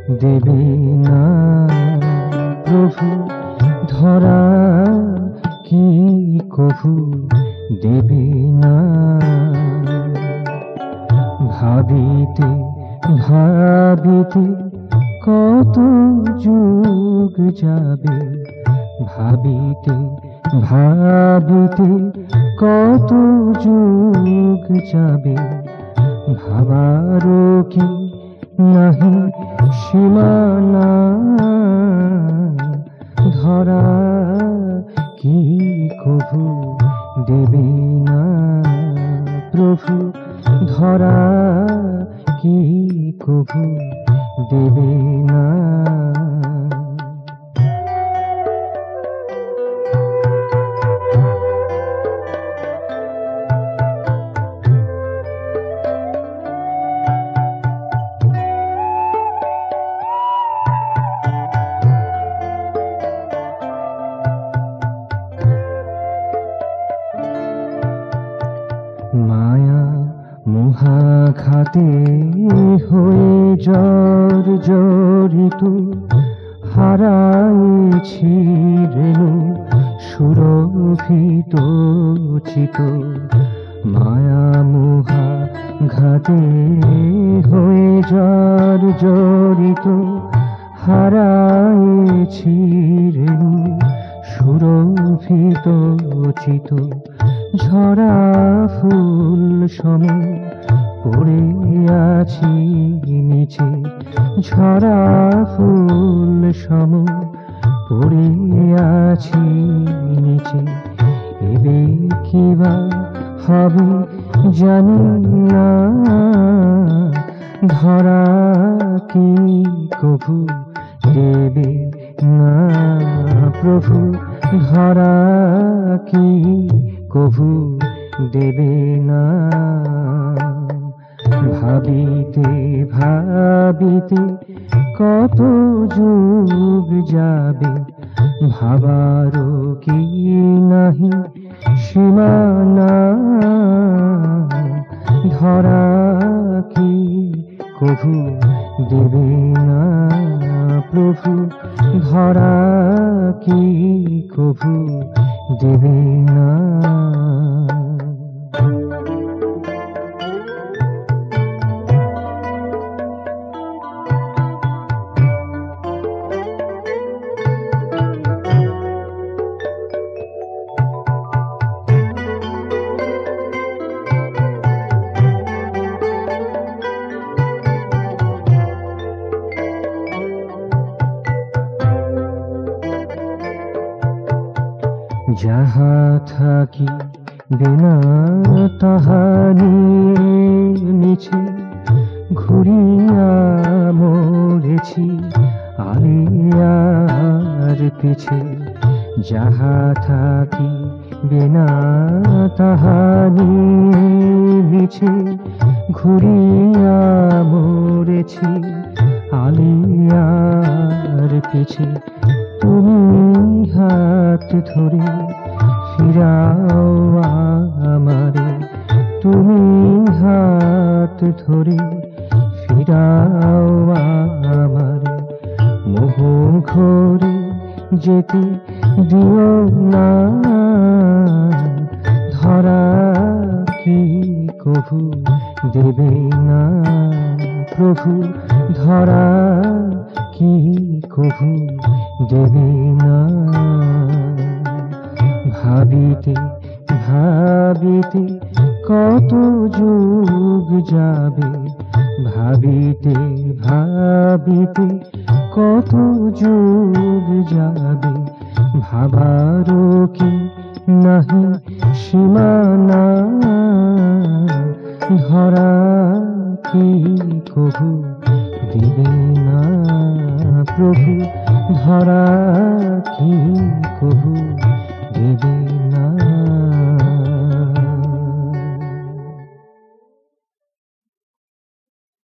দেবে না প্রভু, ধরা কি কভু দেবে না। ভাবিতে ভাবিতে কত যুগ যাবে, ভাবিতে ভাবিতে কত যুগ যাবে, ভাবারও কি নাহি সীমানা। ধরা কি কভু দেবে না প্রভু, ধরা কি কভু দেবে না। মায়া মহাঘাতে হয়ে জর্জরিত, হারাইছি রেণু সুরভিত চিত। মায়া মহাঘাতে হয়ে জর্জরিত, হারাইছি রেণু সুরভিত চিত। ঝরা ফুল সম পড়ে আছি নিচে, ঝরা ফুল সম পড়ে আছি নিচে। এবে কিবা হবে জানি না, ধরা কি কভু দেবে না প্রভু, ধরা কি কভু দেবে না। ভাবিতে ভাবিতে কত যুগ যাবে, ভাবারও কি নাহি সীমানা। ধরা কি কভু দেবে না প্রভু, ধরা কি কভু দেবে না। যাহা থাকি বিনা তাহা নিয়ে মিছে, ঘুরিয়া মরেছি আলিয়ার পিছে। যাহা থাকি বিনা তাহা নিয়ে মিছে, ঘুরিয়া মরেছি আলিয়ার পিছে। তুমি হাত ধরে ফিরাও আমারে, তুমি হাত ধরে ফিরাও আমারে। মোহ ঘরে যেতে দিও না, ধরা কি কভু দেবে না প্রভু, ধরা কি কভু দেবে না। ভাবিতে ভাবিতে কত যুগ যাবে, ভাবিতে ভাবিতে কত যুগ যাবে, ভাবারও কি নাহি সীমানা। ধরা কি কভু দেবে না প্রভু, ধরা কি কভু দেবে